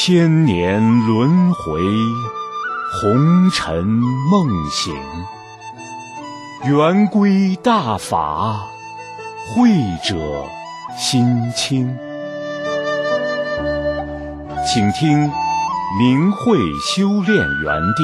千年轮回，红尘梦醒，圆规大法，慧者心清。请听明慧修炼园地。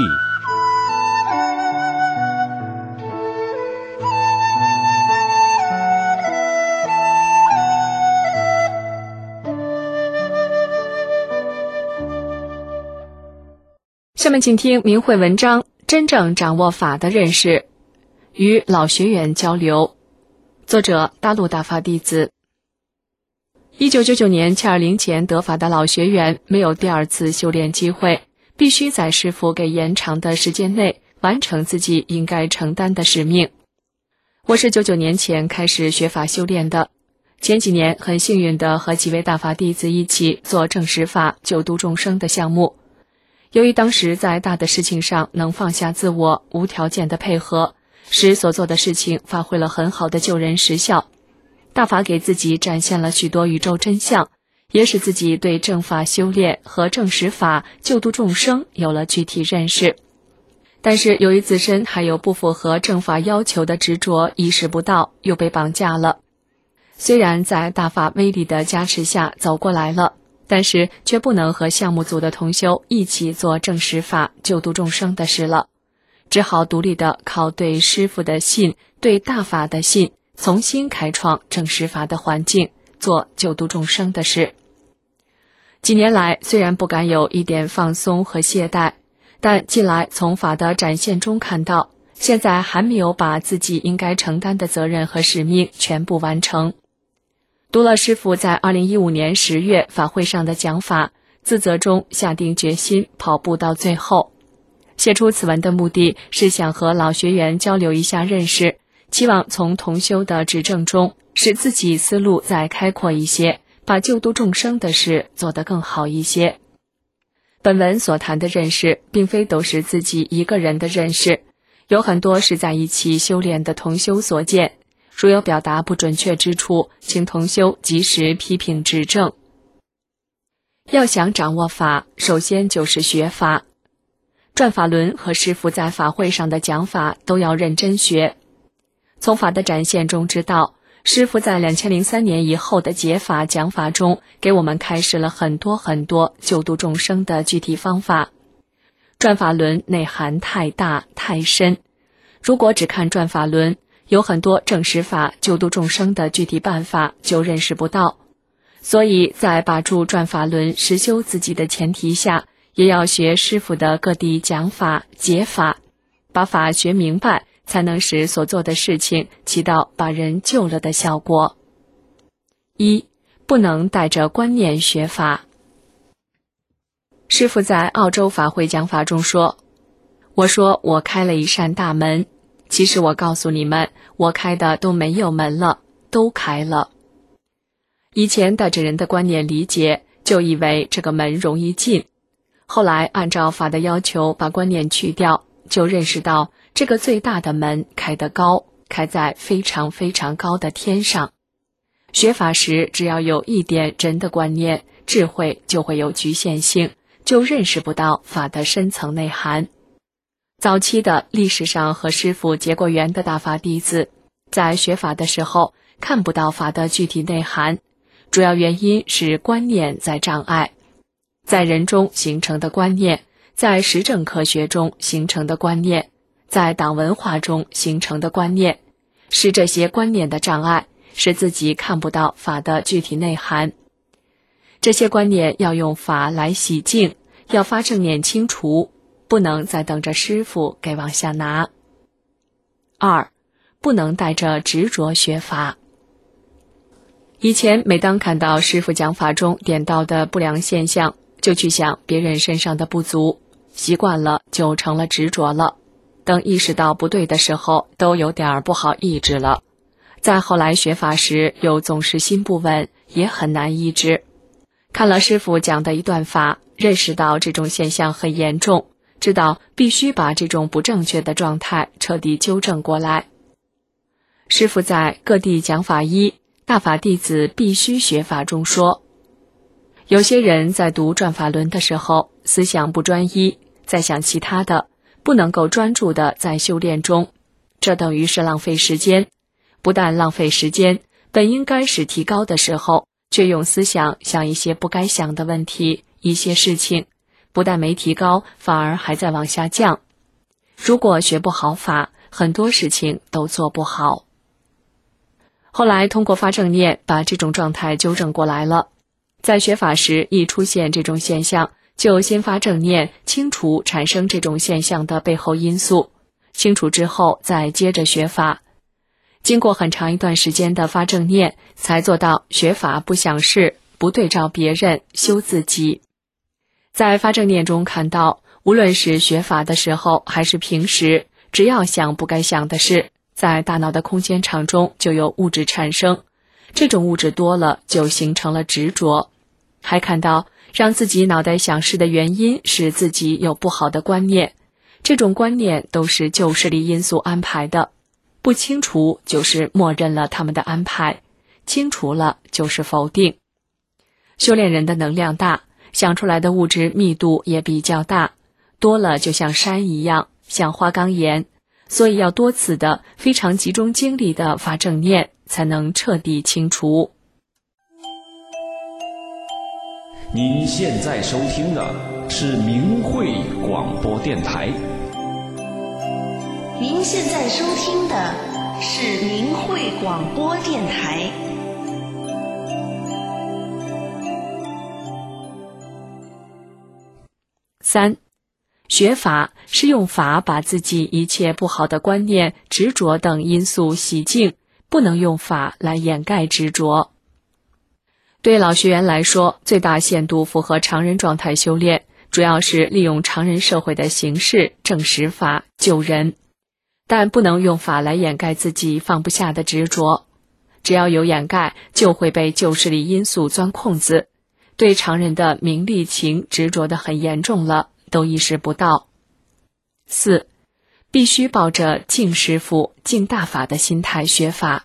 下面请听明慧文章，真正掌握法的认识，与老学员交流。作者大陆大法弟子。1999年720前得法的老学员没有第二次修炼机会，必须在师父给延长的时间内完成自己应该承担的使命。我是99年前开始学法修炼的，前几年很幸运地和几位大法弟子一起做正实法救度众生的项目。由于当时在大的事情上能放下自我，无条件的配合，使所做的事情发挥了很好的救人实效。大法给自己展现了许多宇宙真相，也使自己对正法修炼和正实法救度众生有了具体认识。但是由于自身还有不符合正法要求的执着意识不到，又被绑架了。虽然在大法威力的加持下走过来了，但是却不能和项目组的同修一起做正实法救度众生的事了，只好独立的靠对师父的信，对大法的信，重新开创正实法的环境，做救度众生的事。几年来虽然不敢有一点放松和懈怠，但近来从法的展现中看到，现在还没有把自己应该承担的责任和使命全部完成。读了师父在2015年10月法会上的讲法，自责中下定决心跑步到最后。写出此文的目的是想和老学员交流一下认识，期望从同修的指正中使自己思路再开阔一些，把救度众生的事做得更好一些。本文所谈的认识并非都是自己一个人的认识，有很多是在一起修炼的同修所见，如有表达不准确之处，请同修及时批评指正。要想掌握法，首先就是学法。转法轮和师父在法会上的讲法都要认真学。从法的展现中知道，师父在2003年以后的解法讲法中，给我们开示了很多救度众生的具体方法。转法轮内涵太大太深，如果只看转法轮，有很多正实法救度众生的具体办法就认识不到，所以在把住转法轮实修自己的前提下，也要学师父的各地讲法解法，把法学明白，才能使所做的事情起到把人救了的效果。一，不能带着观念学法。师父在澳洲法会讲法中说，我说我开了一扇大门，其实我告诉你们，我开的都没有门了，都开了。以前带着人的观念理解，就以为这个门容易进，后来按照法的要求把观念去掉，就认识到这个最大的门开得高，开在非常非常高的天上。学法时只要有一点人的观念，智慧就会有局限性，就认识不到法的深层内涵。早期的历史上和师父结过缘的大法弟子，在学法的时候看不到法的具体内涵，主要原因是观念在障碍。在人中形成的观念，在实证科学中形成的观念，在党文化中形成的观念，是这些观念的障碍，使自己看不到法的具体内涵。这些观念要用法来洗净，要发正念清除，不能再等着师父给往下拿。二，不能带着执着学法。以前每当看到师父讲法中点到的不良现象，就去想别人身上的不足，习惯了就成了执着了，等意识到不对的时候，都有点不好抑制了。再后来学法时，又总是心不稳，也很难抑制。看了师父讲的一段法，认识到这种现象很严重，知道必须把这种不正确的状态彻底纠正过来。师父在各地讲法一，大法弟子必须学法中说， 有些人在读转法轮的时候，思想不专一，在想其他的，不能够专注的在修炼中，这等于是浪费时间。不但浪费时间，本应该是提高的时候，却用思想想一些不该想的问题，一些事情，不但没提高，反而还在往下降。如果学不好法，很多事情都做不好。后来通过发正念，把这种状态纠正过来了。在学法时，一出现这种现象，就先发正念，清除产生这种现象的背后因素，清楚之后再接着学法。经过很长一段时间的发正念，才做到学法不想事，不对照别人，修自己。在发正念中看到，无论是学法的时候还是平时，只要想不该想的事，在大脑的空间场中就有物质产生，这种物质多了就形成了执着。还看到让自己脑袋想事的原因是自己有不好的观念，这种观念都是旧势力因素安排的，不清除就是默认了他们的安排，清除了就是否定。修炼人的能量大，想出来的物质密度也比较大，多了就像山一样，像花岗岩，所以要多次的非常集中精力的发正念，才能彻底清除。 您现在收听的是明慧广播电台。 您现在收听的是明慧广播电台。 3. 学法是用法把自己一切不好的观念、执着等因素洗净，不能用法来掩盖执着。对老学员来说，最大限度符合常人状态修炼，主要是利用常人社会的形式证实法救人，但不能用法来掩盖自己放不下的执着。只要有掩盖，就会被旧势力因素钻空子，对常人的名利情执着得很严重了，都意识不到。4. 必须抱着敬师父、敬大法的心态学法。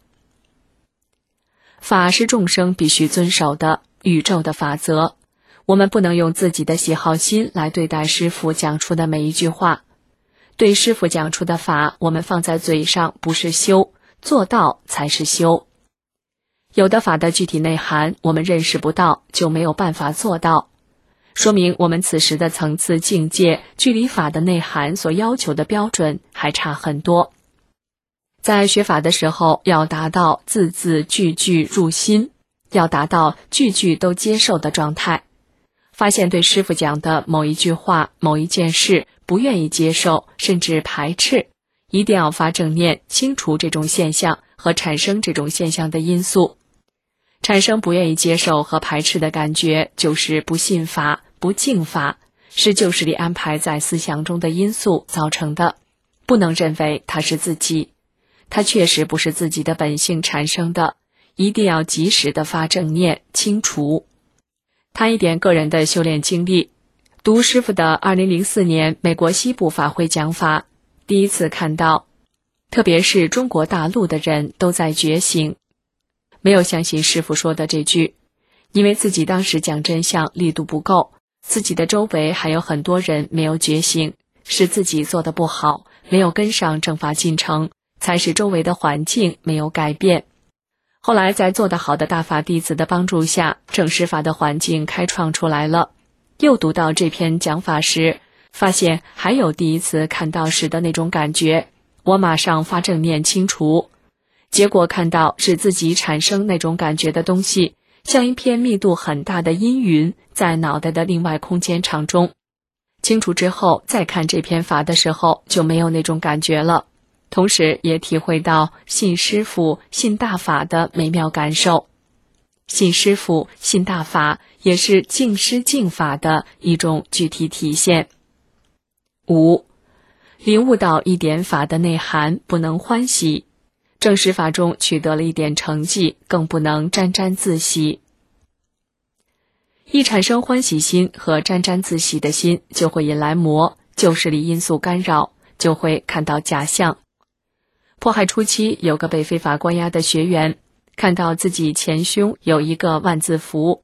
法是众生必须遵守的宇宙的法则，我们不能用自己的喜好心来对待师父讲出的每一句话。对师父讲出的法，我们放在嘴上不是修，做到才是修。有的法的具体内涵我们认识不到，就没有办法做到，说明我们此时的层次境界距离法的内涵所要求的标准还差很多。在学法的时候，要达到字字句句入心，要达到句句都接受的状态。发现对师父讲的某一句话、某一件事不愿意接受，甚至排斥，一定要发正念，清除这种现象和产生这种现象的因素。产生不愿意接受和排斥的感觉，就是不信法、不敬法，是旧势力安排在思想中的因素造成的，不能认为它是自己。它确实不是自己的本性产生的，一定要及时的发正念，清除。谈一点个人的修炼经历，读师父的2004年美国西部法会讲法，第一次看到，特别是中国大陆的人都在觉醒。没有相信师父说的这句，因为自己当时讲真相力度不够，自己的周围还有很多人没有觉醒，是自己做得不好，没有跟上正法进程，才使周围的环境没有改变。后来在做得好的大法弟子的帮助下，正实法的环境开创出来了。又读到这篇讲法时，发现还有第一次看到时的那种感觉，我马上发正念清除。结果看到是自己产生那种感觉的东西，像一片密度很大的阴云，在脑袋的另外空间场中。清除之后再看这篇法的时候，就没有那种感觉了。同时也体会到信师父、信大法的美妙感受。信师父、信大法也是敬师敬法的一种具体体现。5. 领悟到一点法的内涵，不能欢喜。正实法中取得了一点成绩，更不能沾沾自喜。一产生欢喜心和沾沾自喜的心，就会引来魔、旧势力因素干扰，就会看到假象。迫害初期，有个被非法关押的学员，看到自己前胸有一个万字符，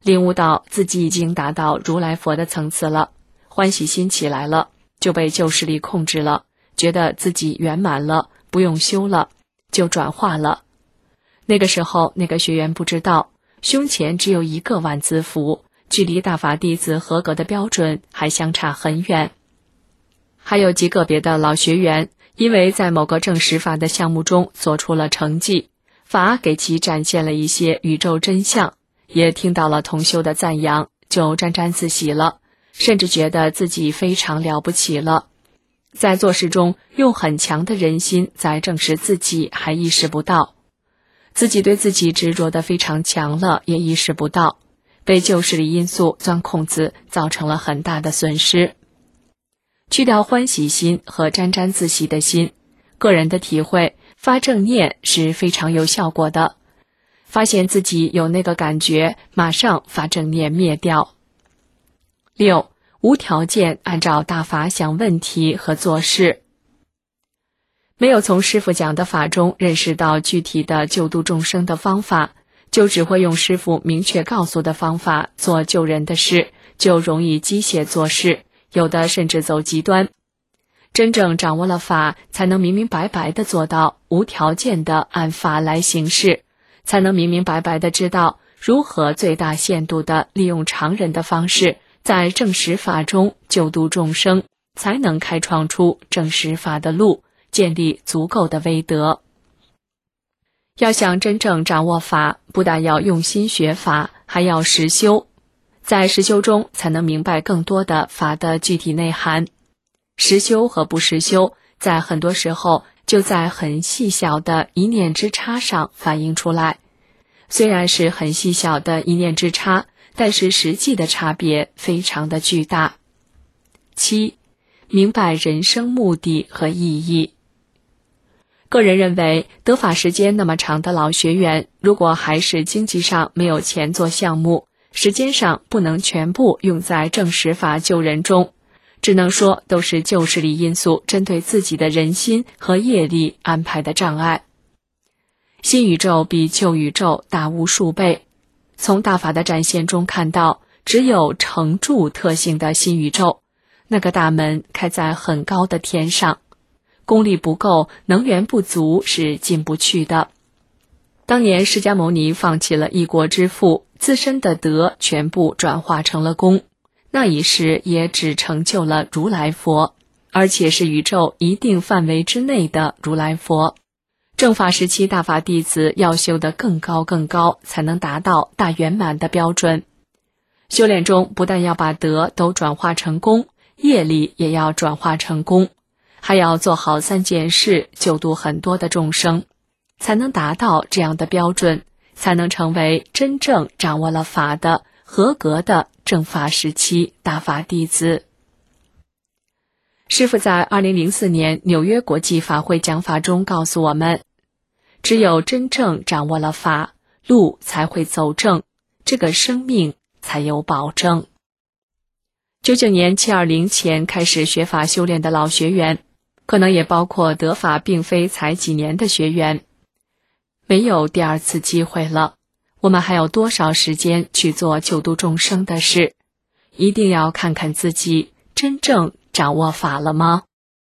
领悟到自己已经达到如来佛的层次了，欢喜心起来了，就被旧势力控制了，觉得自己圆满了，不用修了，就转化了。那个时候，那个学员不知道，胸前只有一个万字符，距离大法弟子合格的标准还相差很远。还有极个别的老学员，因为在某个证实法的项目中做出了成绩，法给其展现了一些宇宙真相，也听到了同修的赞扬，就沾沾自喜了，甚至觉得自己非常了不起了。在做事中用很强的人心在证实自己，还意识不到自己对自己执着的非常强了，也意识不到被旧势力因素钻空子，造成了很大的损失。去掉欢喜心和沾沾自喜的心，个人的体会，发正念是非常有效果的。发现自己有那个感觉，马上发正念灭掉。6. 无条件按照大法想问题和做事。没有从师父讲的法中认识到具体的救度众生的方法，就只会用师父明确告诉的方法做救人的事，就容易机械做事，有的甚至走极端。真正掌握了法，才能明明白白地做到无条件地按法来行事，才能明明白白地知道如何最大限度地利用常人的方式，在正实法中救度众生，才能开创出正实法的路，建立足够的威德。要想真正掌握法，不但要用心学法，还要实修。在实修中才能明白更多的法的具体内涵。实修和不实修，在很多时候就在很细小的一念之差上反映出来。虽然是很细小的一念之差，但是实际的差别非常的巨大。7. 明白人生目的和意义。个人认为，得法时间那么长的老学员，如果还是经济上没有钱做项目，时间上不能全部用在正实法救人中，只能说都是旧势力因素针对自己的人心和业力安排的障碍。新宇宙比旧宇宙大无数倍，从大法的展现中看到，只有成住特性的新宇宙，那个大门开在很高的天上，功力不够，能源不足是进不去的。当年释迦牟尼放弃了一国之富，自身的德全部转化成了功，那一世也只成就了如来佛，而且是宇宙一定范围之内的如来佛。正法时期大法弟子要修得更高更高，才能达到大圆满的标准。修炼中不但要把德都转化成功，业力也要转化成功，还要做好3件事，救度很多的众生，才能达到这样的标准，才能成为真正掌握了法的合格的正法时期大法弟子。师父在2004年纽约国际法会讲法中告诉我们，只有真正掌握了法，路才会走正，这个生命才有保证。99年720前开始学法修炼的老学员，可能也包括得法并非才几年的学员，没有第二次机会了，我们还有多少时间去做救度众生的事？一定要看看自己真正掌握法了吗？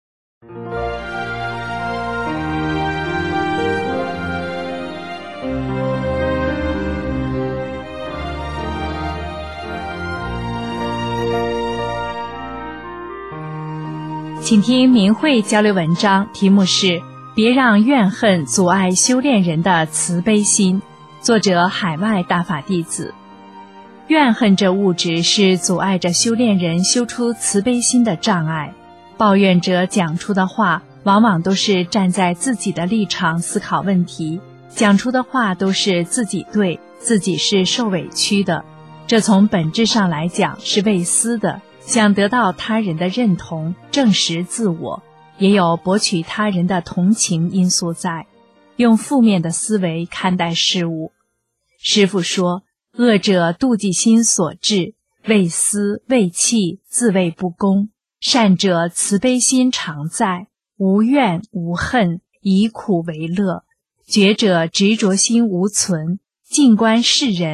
请听明慧交流文章，题目是别让怨恨阻碍修炼人的慈悲心，作者海外大法弟子。怨恨这物质是阻碍着修炼人修出慈悲心的障碍。抱怨者讲出的话往往都是站在自己的立场思考问题，讲出的话都是自己对，自己是受委屈的，这从本质上来讲是为私的，想得到他人的认同，证实自我，也有博取他人的同情因素在，用负面的思维看待事物。师父说，恶者妒忌心所致，为私为气，自谓不公；善者慈悲心常在，无怨无恨，以苦为乐；觉者执着心无存，静观世人，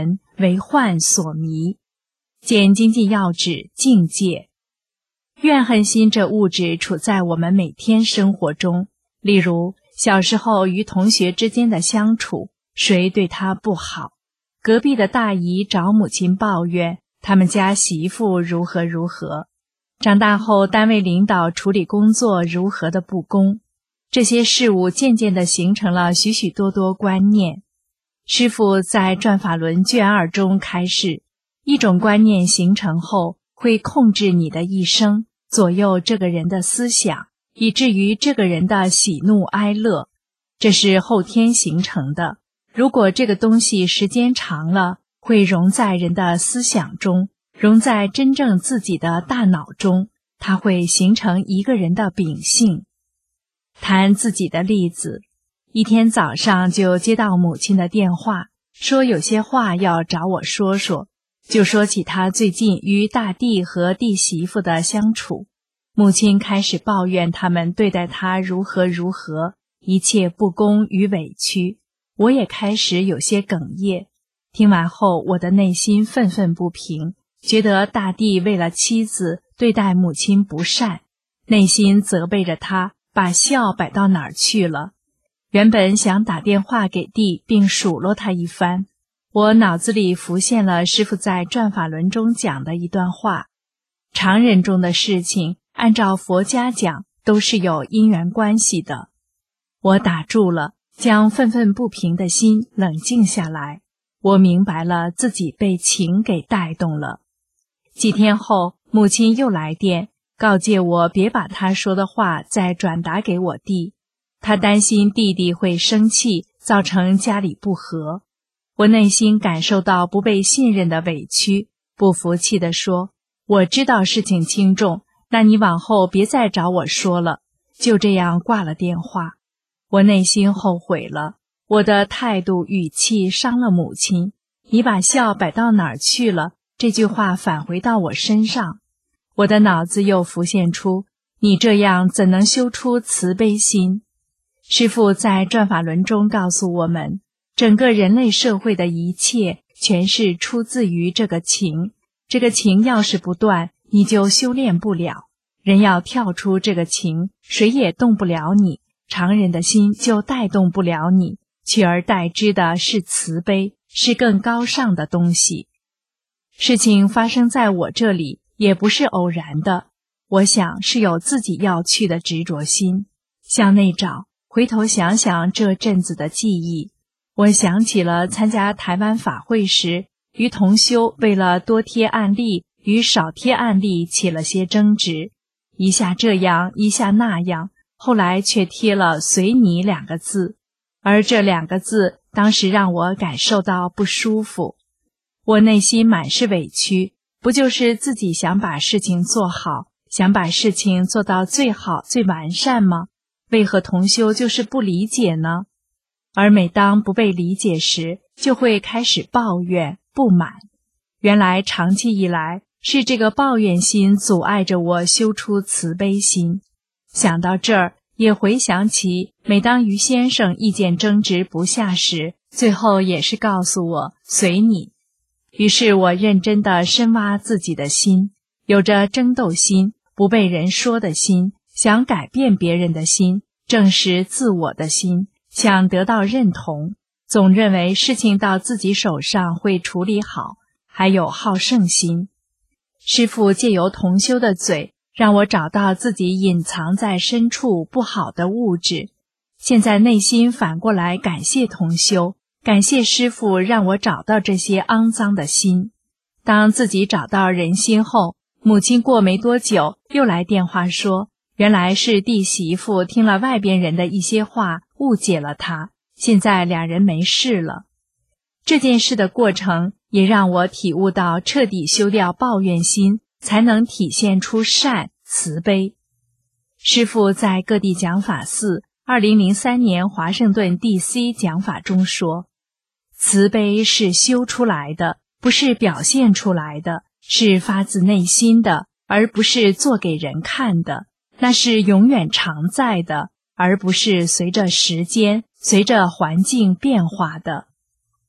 为幻所迷。见经济要旨境界。怨恨心这物质处在我们每天生活中，例如小时候与同学之间的相处，谁对他不好，隔壁的大姨找母亲抱怨他们家媳妇如何如何，长大后单位领导处理工作如何的不公，这些事物渐渐地形成了许许多多观念。师父在转法轮卷2中开示，一种观念形成后会控制你的一生，左右这个人的思想，以至于这个人的喜怒哀乐，这是后天形成的。如果这个东西时间长了，会融在人的思想中，融在真正自己的大脑中，它会形成一个人的秉性。谈自己的例子，一天早上就接到母亲的电话，说有些话要找我说说，就说起他最近与大弟和弟媳妇的相处。母亲开始抱怨他们对待他如何如何，一切不公与委屈。我也开始有些哽咽。听完后，我的内心愤愤不平，觉得大弟为了妻子对待母亲不善，内心责备着他，把笑摆到哪儿去了。原本想打电话给弟并数落他一番，我脑子里浮现了师父在转法轮中讲的一段话：常人中的事情，按照佛家讲，都是有因缘关系的。我打住了，将愤愤不平的心冷静下来。我明白了自己被情给带动了。几天后，母亲又来电，告诫我别把她说的话再转达给我弟，她担心弟弟会生气，造成家里不和。我内心感受到不被信任的委屈，不服气地说：我知道事情轻重，那你往后别再找我说了。就这样挂了电话。我内心后悔了，我的态度语气伤了母亲。你把笑摆到哪儿去了？这句话返回到我身上。我的脑子又浮现出，你这样怎能修出慈悲心？师父在转法轮中告诉我们，整个人类社会的一切全是出自于这个情，这个情要是不断，你就修炼不了。人要跳出这个情，谁也动不了你，常人的心就带动不了你，取而代之的是慈悲，是更高尚的东西。事情发生在我这里也不是偶然的，我想是有自己要去的执着心。向内找，回头想想这阵子的记忆，我想起了参加台湾法会时，与同修为了多贴案例与少贴案例起了些争执，一下这样一下那样，后来却贴了随你2个字，而这2个字当时让我感受到不舒服。我内心满是委屈，不就是自己想把事情做好，想把事情做到最好最完善吗？为何同修就是不理解呢？而每当不被理解时，就会开始抱怨不满。原来长期以来是这个抱怨心阻碍着我修出慈悲心。想到这儿，也回想起每当于先生意见争执不下时，最后也是告诉我随你。于是我认真地深挖自己的心，有着争斗心，不被人说的心，想改变别人的心，证实自我的心，想得到认同，总认为事情到自己手上会处理好，还有好胜心。师父借由同修的嘴，让我找到自己隐藏在深处不好的物质。现在内心反过来感谢同修，感谢师父让我找到这些肮脏的心。当自己找到人心后，母亲过没多久又来电话说，原来是弟媳妇听了外边人的一些话，误解了他，现在2人没事了。这件事的过程也让我体悟到，彻底修掉抱怨心，才能体现出善慈悲。师父在各地讲法寺2003年华盛顿 DC 讲法中说，慈悲是修出来的，不是表现出来的，是发自内心的，而不是做给人看的，那是永远常在的，而不是随着时间、随着环境变化的。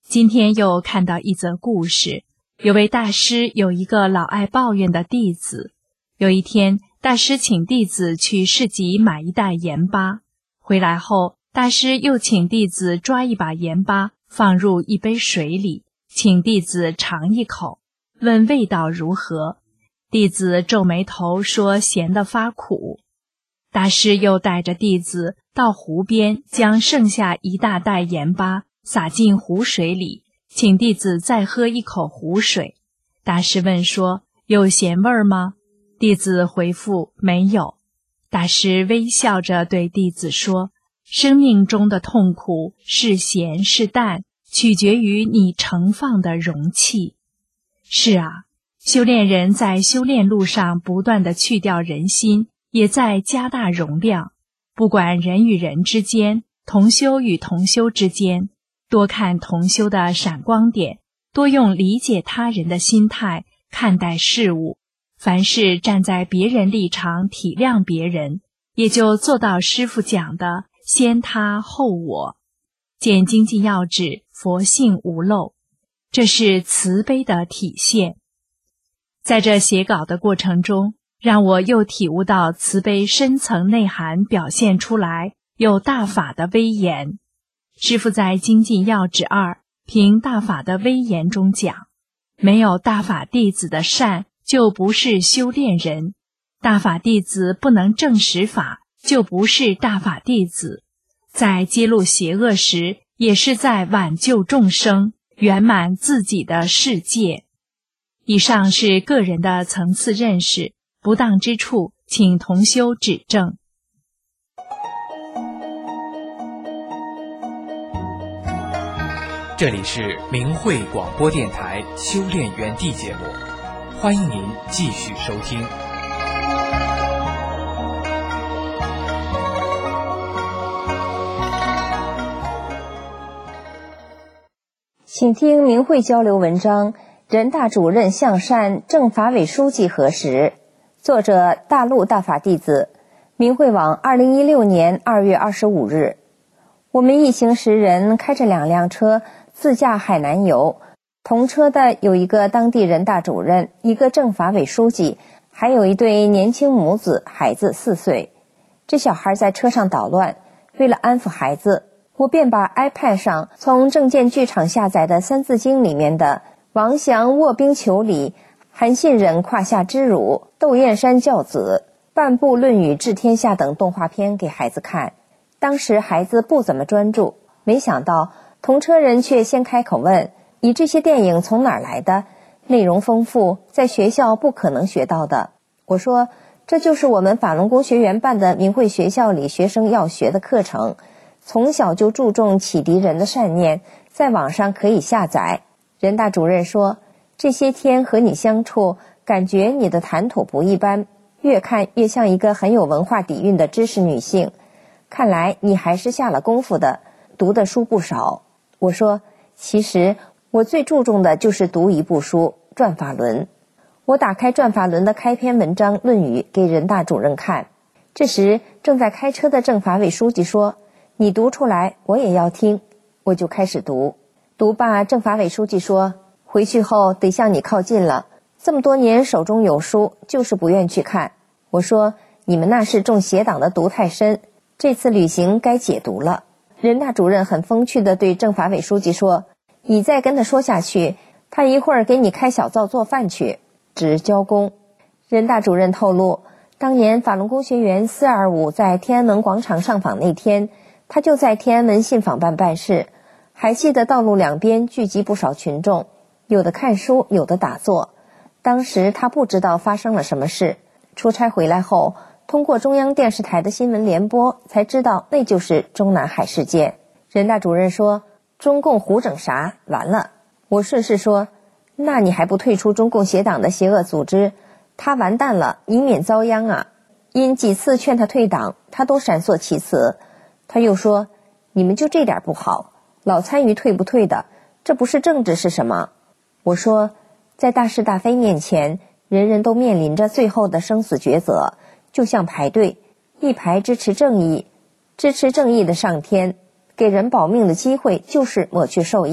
今天又看到一则故事，有位大师有一个老爱抱怨的弟子。有一天，大师请弟子去市集买一袋盐巴，回来后，大师又请弟子抓一把盐巴放入一杯水里，请弟子尝一口，问味道如何。弟子皱眉头说咸得发苦。大师又带着弟子到湖边，将剩下一大袋盐巴撒进湖水里，请弟子再喝一口湖水。大师问说，有咸味儿吗？弟子回复没有。大师微笑着对弟子说，生命中的痛苦是咸是淡，取决于你盛放的容器。是啊，修炼人在修炼路上不断地去掉人心，也在加大容量。不管人与人之间，同修与同修之间，多看同修的闪光点，多用理解他人的心态看待事物，凡事站在别人立场体谅别人，也就做到师父讲的先他后我。见精进要旨，佛性无漏，这是慈悲的体现。在这写稿的过程中，让我又体悟到慈悲深层内涵表现出来，有大法的威严。师父在精进要旨2评大法的威严中讲，没有大法弟子的善，就不是修炼人；大法弟子不能证实法，就不是大法弟子。在揭露邪恶时，也是在挽救众生，圆满自己的世界。以上是个人的层次认识，不当之处，请同修指正。 这里是明慧广播电台修炼园地节目，欢迎您继续收听。 请听明慧交流文章，人大主任向善，政法委书记核实。作者大陆大法弟子，明慧网2016年2月25日。我们一行10人开着2辆车自驾海南游，同车的有一个当地人大主任，一个政法委书记，还有一对年轻母子，孩子4岁。这小孩在车上捣乱，为了安抚孩子，我便把 iPad 上从正见剧场下载的《三字经》里面的王祥卧冰求鲤，韩信忍胯下之辱，窦燕山教子，半部论语治天下等动画片给孩子看。当时孩子不怎么专注，没想到同车人却先开口问，你这些电影从哪儿来的？内容丰富，在学校不可能学到的。我说，这就是我们法轮功学员办的明慧学校里学生要学的课程，从小就注重启迪人的善念，在网上可以下载。人大主任说，这些天和你相处，感觉你的谈吐不一般，越看越像一个很有文化底蕴的知识女性，看来你还是下了功夫的，读的书不少。我说，其实我最注重的就是读一部书《转法轮》。我打开《转法轮》的开篇文章《论语》给人大主任看，这时正在开车的政法委书记说，你读出来我也要听。我就开始读，读罢政法委书记说，回去后得向你靠近了，这么多年手中有书，就是不愿去看。我说，你们那是中邪党的毒太深，这次旅行该解毒了。人大主任很风趣地对政法委书记说，你再跟他说下去，他一会儿给你开小灶做饭去，指交工。人大主任透露，当年法轮功学员425在天安门广场上访那天，他就在天安门信访办办事，还记得道路两边聚集不少群众，有的看书，有的打坐。当时他不知道发生了什么事，出差回来后，通过中央电视台的新闻联播才知道那就是中南海事件。人大主任说，中共胡整啥？完了。我顺势说，那你还不退出中共邪党的邪恶组织？他完蛋了，以免遭殃啊。因几次劝他退党，他都闪烁其词。他又说，你们就这点不好，老参与退不退的，这不是政治是什么？我说，在大是大非面前，人人都面临着最后的生死抉择，就像排队，一排支持正义，支持正义的上天，给人保命的机会就是抹去受印，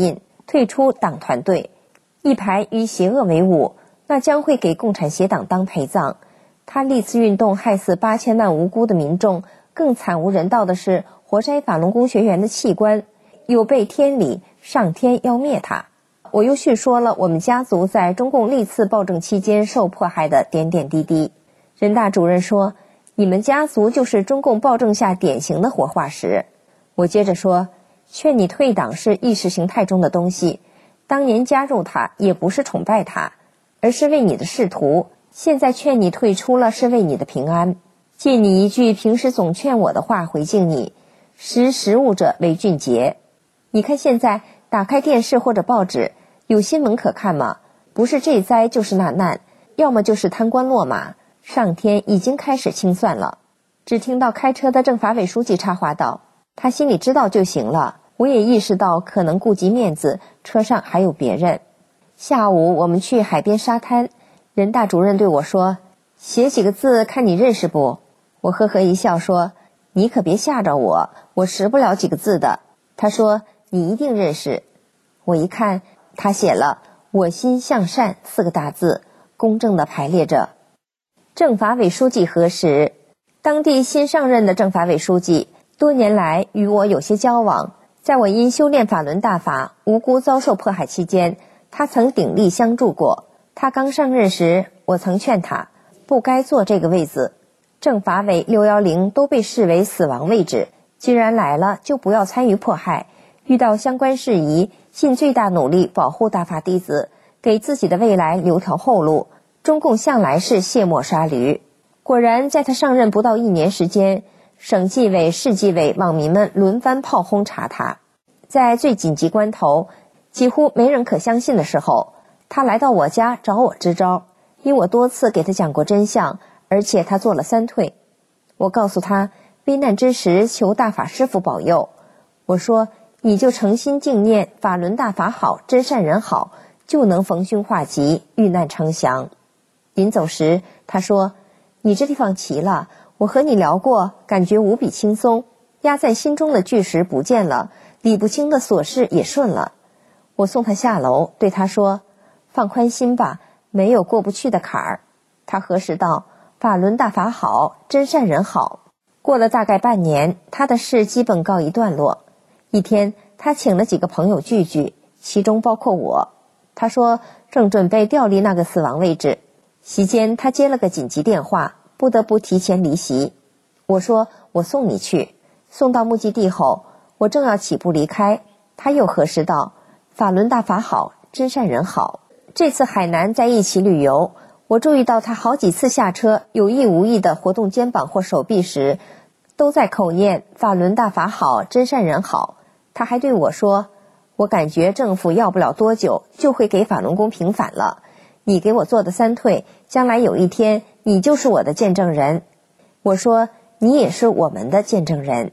退出党团队，一排与邪恶为伍，那将会给共产协党当陪葬。他历次运动害死8000万无辜的民众，更惨无人道的是活摘法轮功学员的器官，有悖天理，上天要灭他。我又叙说了我们家族在中共历次暴政期间受迫害的点点滴滴。人大主任说，你们家族就是中共暴政下典型的活化石。我接着说，劝你退党是意识形态中的东西，当年加入它也不是崇拜它，而是为你的仕途，现在劝你退出了是为你的平安。借你一句平时总劝我的话回敬你，识时务者为俊杰。你看现在打开电视或者报纸，有新闻可看吗？不是这灾就是那难，要么就是贪官落马，上天已经开始清算了。只听到开车的政法委书记插话道，他心里知道就行了，我也意识到可能顾及面子，车上还有别人。下午我们去海边沙滩，人大主任对我说，写几个字看你认识不？我呵呵一笑说，你可别吓着我，我识不了几个字的。他说，你一定认识。我一看，他写了我心向善4个大字，公正地排列着。政法委书记核实，当地新上任的政法委书记多年来与我有些交往，在我因修炼法轮大法无辜遭受迫害期间，他曾鼎力相助过。他刚上任时，我曾劝他不该坐这个位子，政法委610都被视为死亡位置，既然来了就不要参与迫害，遇到相关事宜尽最大努力保护大法弟子，给自己的未来留条后路。中共向来是卸磨杀驴。果然在他上任不到1年时间，省纪委市纪委网民们轮番炮轰查他。在最紧急关头，几乎没人可相信的时候，他来到我家找我支招，因我多次给他讲过真相，而且他做了3退。我告诉他，危难之时求大法师父保佑。我说，你就诚心敬念法轮大法好，真善人好，就能逢凶化吉，遇难成祥。临走时他说，你这地方齐了，我和你聊过，感觉无比轻松，压在心中的巨石不见了，理不清的琐事也顺了。我送他下楼，对他说，放宽心吧，没有过不去的坎儿。他核实道，法轮大法好，真善人好。过了大概半年，他的事基本告一段落。一天，他请了几个朋友聚聚，其中包括我。他说正准备调离那个死亡位置，席间他接了个紧急电话，不得不提前离席。我说，我送你去。送到目的地后，我正要起步离开，他又核实道，法轮大法好，真善人好。这次海南在一起旅游，我注意到他好几次下车有意无意地活动肩膀或手臂时，都在口念法轮大法好，真善人好。他还对我说，我感觉政府要不了多久就会给法轮功平反了，你给我做的3退，将来有一天你就是我的见证人。我说，你也是我们的见证人。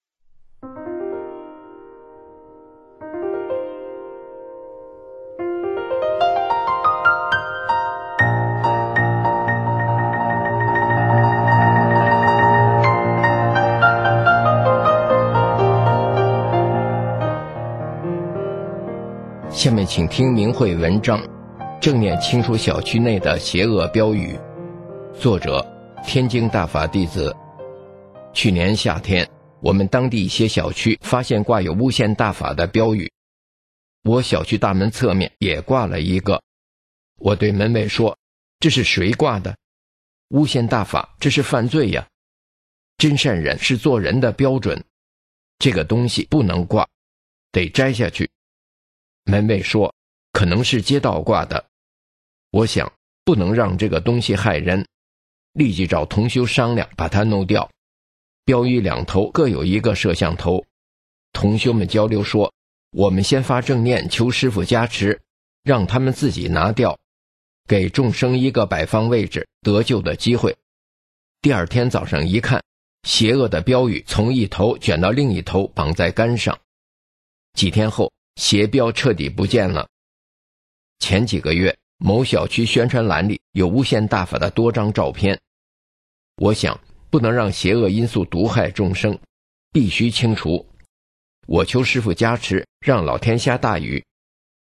下面请听明慧文章，正念清除小区内的邪恶标语。作者天津大法弟子。去年夏天，我们当地一些小区发现挂有诬陷大法的标语，我小区大门侧面也挂了一个。我对门卫说，这是谁挂的？诬陷大法，这是犯罪呀！真善忍是做人的标准，这个东西不能挂，得摘下去。门卫说，可能是街道挂的。我想，不能让这个东西害人，立即找同修商量，把它弄掉。标语两头各有一个摄像头。同修们交流说，我们先发正念求师父加持，让他们自己拿掉，给众生一个摆放位置得救的机会。第二天早上一看，邪恶的标语从一头卷到另一头，绑在杆上。几天后，邪标彻底不见了。前几个月，某小区宣传栏里有诬陷大法的多张照片。我想，不能让邪恶因素毒害众生，必须清除。我求师父加持，让老天下大雨，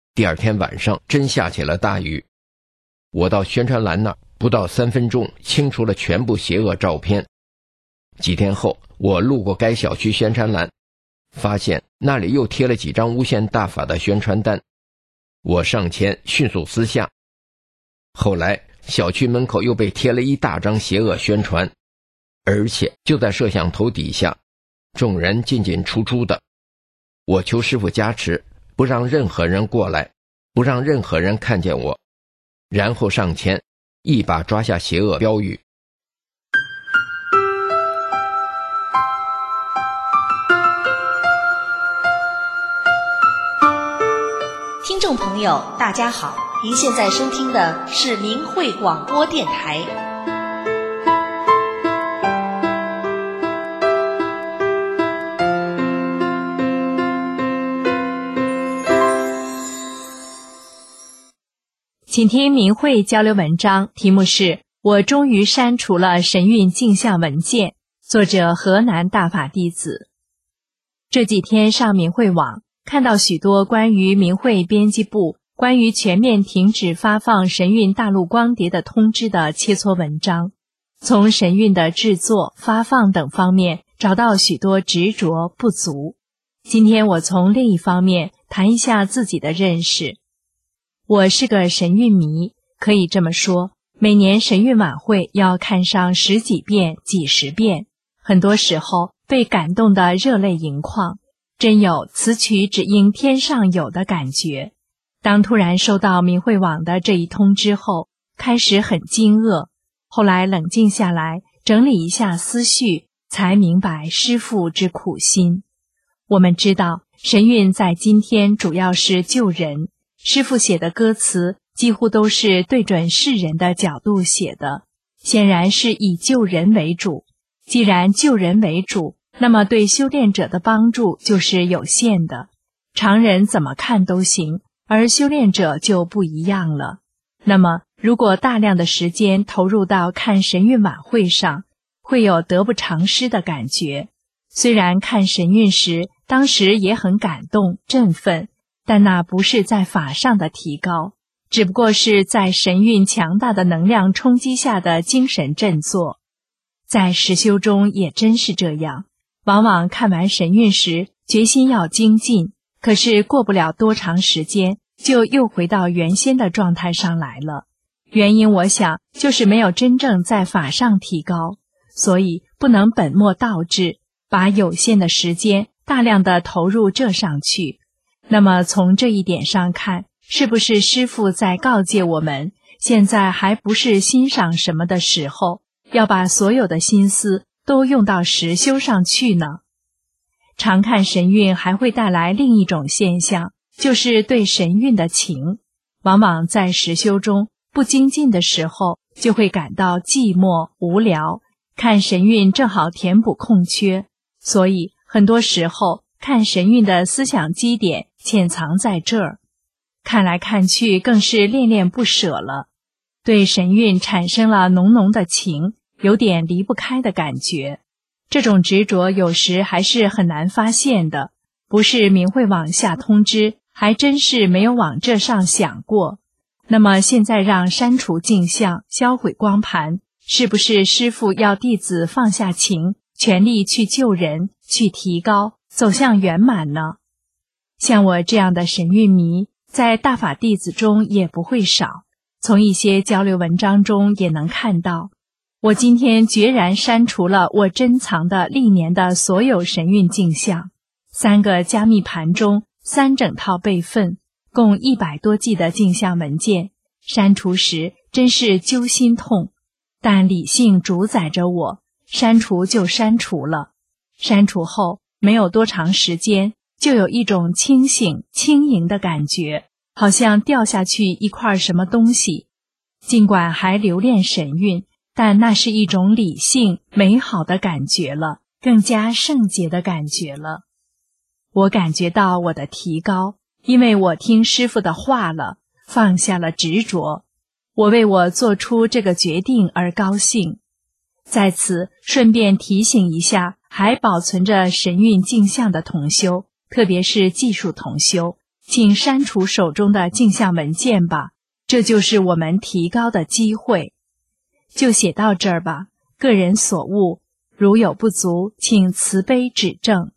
第二天晚上真下起了大雨。我到宣传栏那儿，不到3分钟清除了全部邪恶照片。几天后，我路过该小区宣传栏，发现那里又贴了几张诬陷大法的宣传单。我上前迅速撕下。后来小区门口又被贴了一大张邪恶宣传，而且就在摄像头底下，众人进进出出的。我求师父加持，不让任何人过来，不让任何人看见我，然后上前一把抓下邪恶标语。 听众朋友，大家好，您现在收听的是明慧广播电台。 请听明慧交流文章，题目是我终于删除了神韵镜像文件，作者河南大法弟子。这几天上明慧网，看到许多关于明慧编辑部关于全面停止发放神韵大陆光碟的通知的切磋文章，从神韵的制作、发放等方面找到许多执着不足。今天我从另一方面谈一下自己的认识。我是个神韵迷，可以这么说，每年神韵晚会要看上10几遍、几十遍，很多时候被感动得热泪盈眶，真有此曲只应天上有的感觉。当突然收到明慧网的这一通知后，开始很惊愕，后来冷静下来，整理一下思绪，才明白师父之苦心。我们知道，神韵在今天主要是救人，师父写的歌词几乎都是对准世人的角度写的，显然是以救人为主。既然救人为主，那么对修炼者的帮助就是有限的，常人怎么看都行，而修炼者就不一样了。那么如果大量的时间投入到看神韵晚会上，会有得不偿失的感觉。虽然看神韵时，当时也很感动振奋，但那不是在法上的提高，只不过是在神韵强大的能量冲击下的精神振作。在实修中也真是这样，往往看完神韵时决心要精进，可是过不了多长时间就又回到原先的状态上来了。原因我想就是没有真正在法上提高，所以不能本末倒置，把有限的时间大量的投入这上去。那么从这一点上看，是不是师父在告诫我们，现在还不是欣赏什么的时候，要把所有的心思都用到实修上去呢？常看神韵还会带来另一种现象，就是对神韵的情。往往在实修中不精进的时候，就会感到寂寞无聊，看神韵正好填补空缺，所以很多时候看神韵的思想基点潜藏在这儿，看来看去更是恋恋不舍了，对神韵产生了浓浓的情，有点离不开的感觉。这种执着有时还是很难发现的，不是明慧网下通知，还真是没有往这上想过。那么现在让删除镜像，销毁光盘，是不是师父要弟子放下情，全力去救人，去提高，走向圆满呢？像我这样的神韵迷，在大法弟子中也不会少，从一些交流文章中也能看到。我今天决然删除了我珍藏的历年的所有神韵镜像，3个加密盘中3整套备份，共100多 G 的镜像文件。删除时真是揪心痛，但理性主宰着我，删除就删除了。删除后没有多长时间，就有一种清醒轻盈的感觉，好像掉下去一块什么东西。尽管还留恋神韵，但那是一种理性美好的感觉了，更加圣洁的感觉了。我感觉到我的提高，因为我听师父的话了，放下了执着，我为我做出这个决定而高兴。在此顺便提醒一下还保存着神韵镜像的同修，特别是技术同修， 请删除手中的镜像文件吧，这就是我们提高的机会。就写到这儿吧，个人所悟，如有不足，请慈悲指正。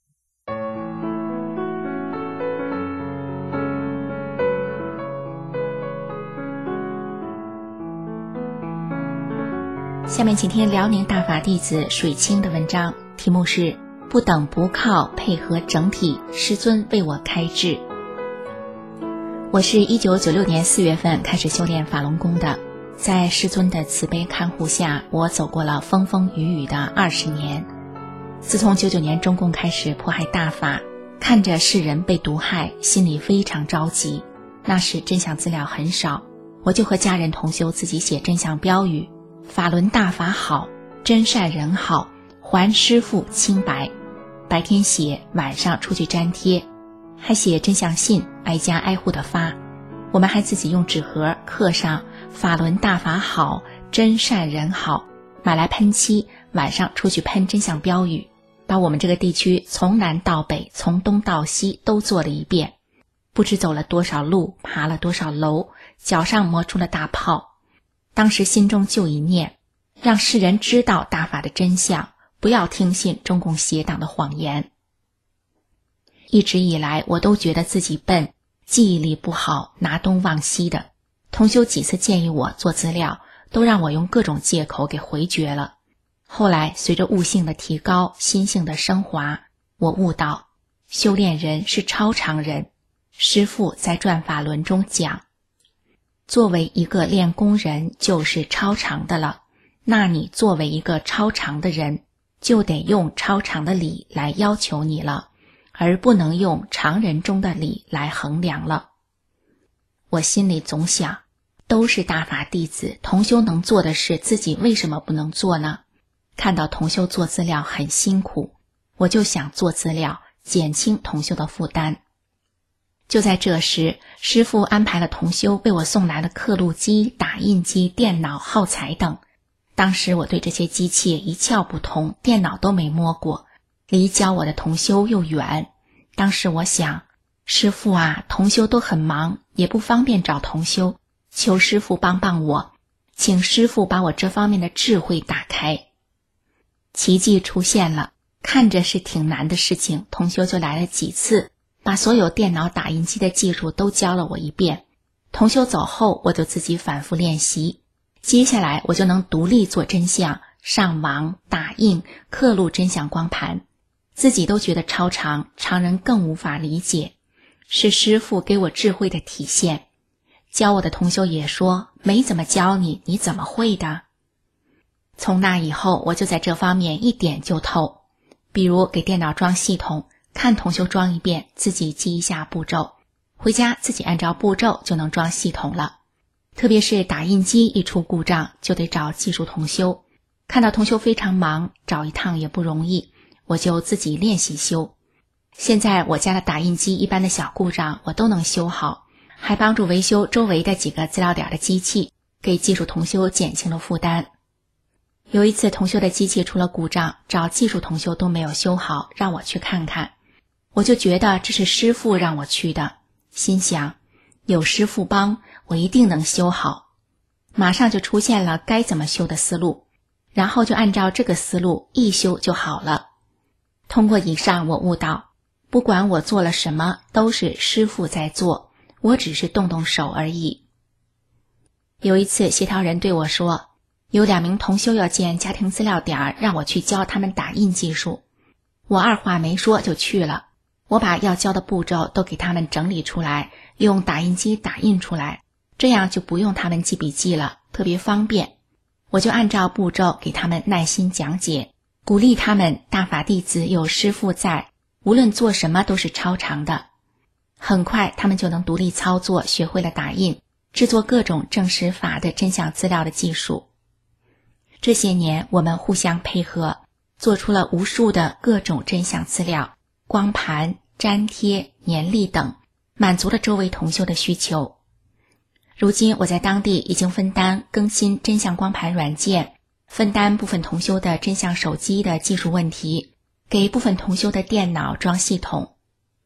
下面请听辽宁大法弟子水清的文章，题目是不等不靠，配合整体，师尊为我开智。我是1996年4月份开始修炼法轮功的，在师尊的慈悲看护下，我走过了风风雨雨的20年。自从99年中共开始迫害大法，看着世人被毒害，心里非常着急。那时真相资料很少，我就和家人同修自己写真相标语，法轮大法好，真善人好，还师父清白。白天写，晚上出去粘贴，还写真相信，挨家挨户的发。我们还自己用纸盒刻上法轮大法好，真善人好，买来喷漆，晚上出去喷真相标语，把我们这个地区从南到北，从东到西都做了一遍。不知走了多少路，爬了多少楼，脚上磨出了大泡。当时心中就一念，让世人知道大法的真相，不要听信中共邪党的谎言。一直以来我都觉得自己笨，记忆力不好，拿东忘西的。同修几次建议我做资料，都让我用各种借口给回绝了。后来随着悟性的提高，心性的升华，我悟到修炼人是超常人。师父在转法轮中讲，作为一个练功人就是超常的了，那你作为一个超常的人，就得用超常的理来要求你了，而不能用常人中的理来衡量了。我心里总想，都是大法弟子，同修能做的事，自己为什么不能做呢？看到同修做资料很辛苦，我就想做资料，减轻同修的负担。就在这时，师父安排了同修为我送来了刻录机、打印机、电脑、耗材等。当时我对这些机器一窍不通，电脑都没摸过，离教我的同修又远。当时我想，师父啊，同修都很忙，也不方便找同修，求师父帮帮我，请师父把我这方面的智慧打开。奇迹出现了，看着是挺难的事情，同修就来了几次，把所有电脑打印机的技术都教了我一遍。同修走后，我就自己反复练习，接下来我就能独立做真相，上网打印刻录真相光盘，自己都觉得超常，常人更无法理解，是师父给我智慧的体现。教我的同修也说，没怎么教你，你怎么会的？从那以后，我就在这方面一点就透，比如给电脑装系统，看同修装一遍，自己记一下步骤，回家自己按照步骤就能装系统了。特别是打印机一出故障，就得找技术同修，看到同修非常忙，找一趟也不容易，我就自己练习修。现在我家的打印机一般的小故障我都能修好，还帮助维修周围的几个资料点的机器，给技术同修减轻了负担。有一次同修的机器出了故障，找技术同修都没有修好，让我去看看。我就觉得这是师父让我去的，心想有师父帮，我一定能修好。马上就出现了该怎么修的思路，然后就按照这个思路一修就好了。通过以上，我悟到不管我做了什么，都是师父在做，我只是动动手而已。有一次协调人对我说，有2名同修要建家庭资料点，让我去教他们打印技术。我二话没说就去了，我把要教的步骤都给他们整理出来，用打印机打印出来，这样就不用他们记笔记了，特别方便。我就按照步骤给他们耐心讲解，鼓励他们大法弟子有师父在，无论做什么都是超常的。很快他们就能独立操作，学会了打印，制作各种证实法的真相资料的技术。这些年我们互相配合，做出了无数的各种真相资料、光盘、粘贴、年历等，满足了周围同修的需求。如今我在当地已经分担更新真相光盘软件，分担部分同修的真相手机的技术问题，给部分同修的电脑装系统。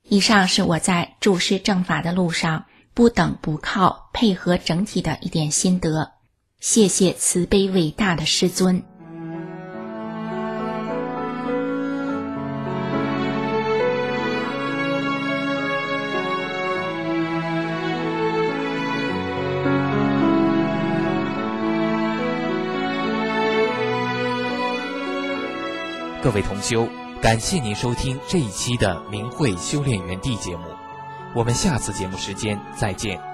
以上是我在注释正法的路上不等不靠配合整体的一点心得，谢谢慈悲伟大的师尊。 各位同修，感谢您收听这一期的明慧修炼园地节目，我们下次节目时间再见。